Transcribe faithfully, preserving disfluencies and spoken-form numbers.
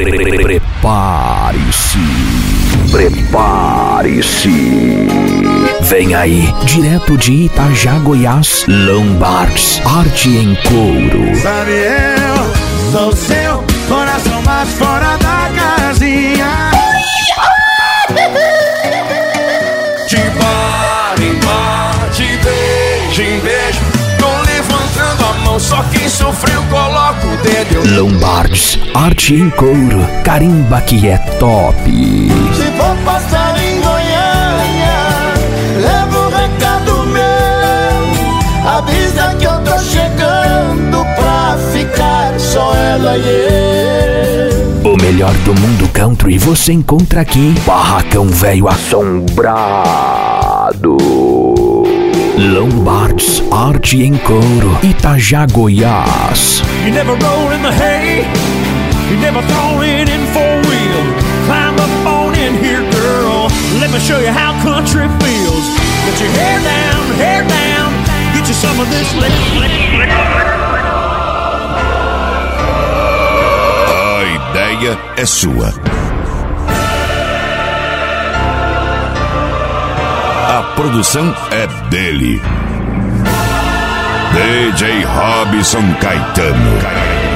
Prepare-se, prepare-se. Vem aí, direto de Itajá, Goiás, Lombards, arte em couro. Sabe, eu sou seu coração mais fora da casinha. Te bate, bate, beijo em beijo. Tô levantando a mão, só quem sofreu coloca o dedo. Lombards, arte em couro, carimba que é top. Se for passar em Goiânia, leva um recado meu. Avisa que eu tô chegando pra ficar só ela e eu. O melhor do mundo country você encontra aqui. Barracão Velho Assombrado. Lombards, arte em couro, Itajá, Goiás. You never roll in the hay, you never thrown it in four wheel. Climb up on in here, girl, let me show you how country feels. Get your hair down, hair down, get you some of this lick, lick, lick. A ideia é sua. A produção é dele. D J Robson Caetano.